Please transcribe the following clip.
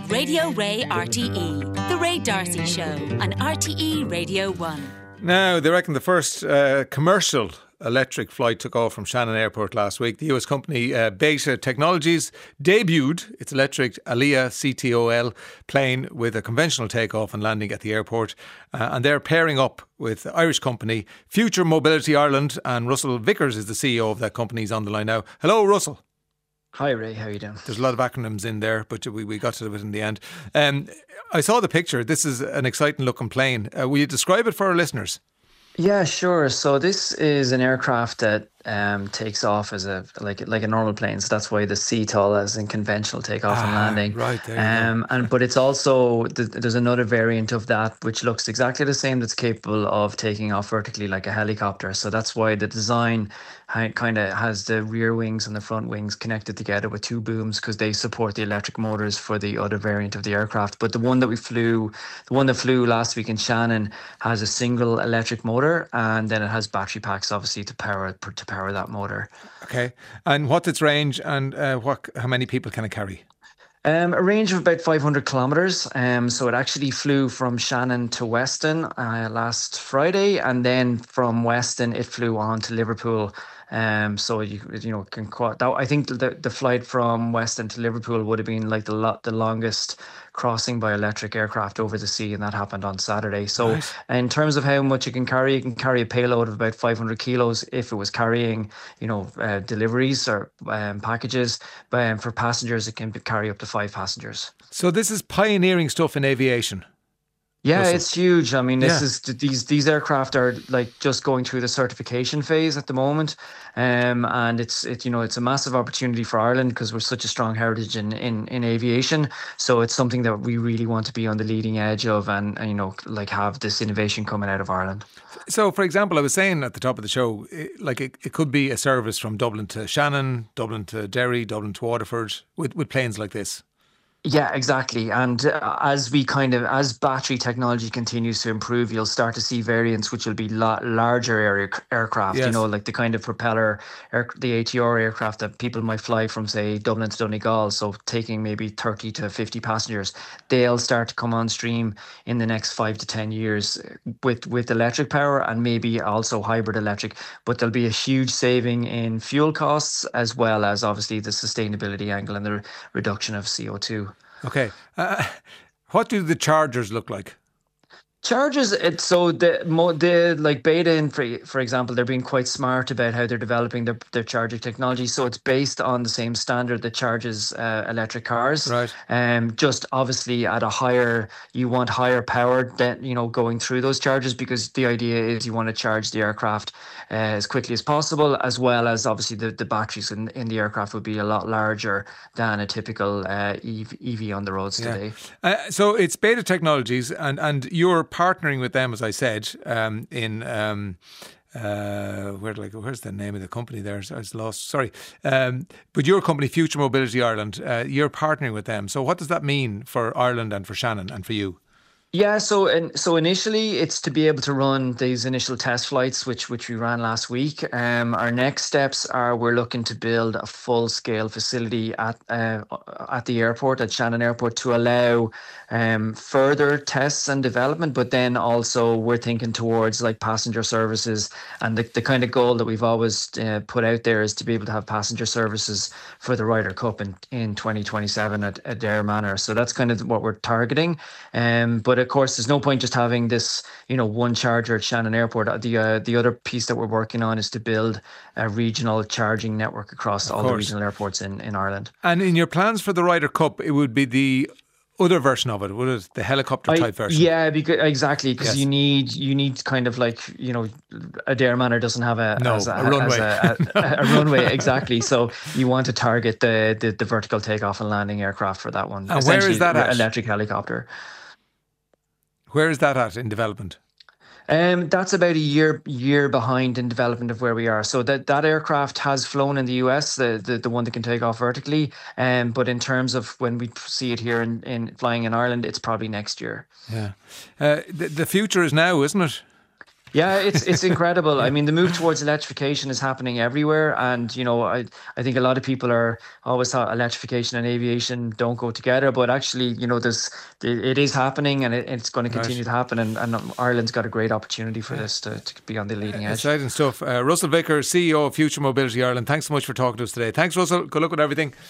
Radio Ray RTE, The Ray D'Arcy Show on RTE Radio 1. Now, they reckon the first commercial electric flight took off from Shannon Airport last week. The US company Beta Technologies debuted its electric Alia CTOL plane with a conventional takeoff and landing at the airport. And they're pairing up with Irish company Future Mobility Ireland, and Russell Vickers is the CEO of that company. He's on the line now. Hello, Russell. Hi Ray, how are you doing? There's a lot of acronyms in there, but we got to it in the end. I saw the picture. This is an exciting looking plane. Will you describe it for our listeners? Yeah, sure. So this is an aircraft that takes off as a normal plane. So that's why the CTOL is in conventional takeoff and landing. Right there. But it's also there's another variant of that which looks exactly the same, that's capable of taking off vertically like a helicopter. So that's why the design kind of has the rear wings and the front wings connected together with two booms, because they support the electric motors for the other variant of the aircraft. But the one that flew last week in Shannon, has a single electric motor, and then it has battery packs obviously to power that motor. Okay. And what's its range, and how many people can it carry? A range of about 500 kilometres. So it actually flew from Shannon to Weston last Friday, and then from Weston it flew on to Liverpool. So you can quote that. I think the flight from Weston to Liverpool would have been like the longest crossing by electric aircraft over the sea, and that happened on Saturday. So Nice. in terms of how much you can carry a payload of about 500 kilos if it was carrying deliveries or packages. But for passengers it can carry up to 5 passengers. So this is pioneering stuff in aviation. Yeah, Russell. it's huge. I mean, these aircraft are like just going through the certification phase at the moment, and it's a massive opportunity for Ireland because we're such a strong heritage in aviation. So it's something that we really want to be on the leading edge of, and have this innovation coming out of Ireland. So, for example, I was saying at the top of the show, it could be a service from Dublin to Shannon, Dublin to Derry, Dublin to Waterford with planes like this. Yeah, exactly. And as battery technology continues to improve, you'll start to see variants which will be larger aircraft, Yes. like the kind of propeller, the ATR aircraft that people might fly from, say, Dublin to Donegal. So taking maybe 30 to 50 passengers, they'll start to come on stream in the next 5 to 10 years with electric power, and maybe also hybrid electric. But there'll be a huge saving in fuel costs, as well as obviously the sustainability angle and the reduction of CO2. Okay. What do the chargers look like? Chargers, the like Beta, and for example, they're being quite smart about how they're developing their charger technology. So it's based on the same standard that charges electric cars. Right. Just obviously you want higher power than going through those chargers, because the idea is you want to charge the aircraft as quickly as possible, as well as obviously the batteries in the aircraft would be a lot larger than a typical EV on the roads today. So it's Beta Technologies, and you're partnering with them, as I said, where's the name of the company there? I was lost. Sorry. But your company, Future Mobility Ireland, you're partnering with them. So what does that mean for Ireland and for Shannon and for you? Yeah, so initially it's to be able to run these initial test flights, which we ran last week. Our next steps are we're looking to build a full-scale facility at the airport, at Shannon Airport, to allow further tests and development. But then also we're thinking towards like passenger services, and the kind of goal that we've always put out there is to be able to have passenger services for the Ryder Cup in 2027 at Dare Manor. So that's kind of what we're targeting. But of course, there's no point just having this, one charger at Shannon Airport. The other piece that we're working on is to build a regional charging network across all the regional airports in Ireland. And in your plans for the Ryder Cup, it would be the other version of it, would it? The helicopter type version? Yeah, because you need kind of like, a Dare Manor doesn't have a runway. A runway, exactly. So you want to target the vertical takeoff and landing aircraft for that one. And where is that at? Electric helicopter. Where is that at in development? That's about a year behind in development of where we are. So that aircraft has flown in the US, the one that can take off vertically. But in terms of when we see it here in flying in Ireland, it's probably next year. Yeah. The future is now, isn't it? Yeah, it's incredible. I mean, the move towards electrification is happening everywhere, and I think a lot of people are always thought electrification and aviation don't go together, but actually, it is happening, and it's going to continue to happen, and Ireland's got a great opportunity for this to be on the leading edge. Exciting stuff. Russell Vicker, CEO of Future Mobility Ireland. Thanks so much for talking to us today. Thanks, Russell. Good luck with everything.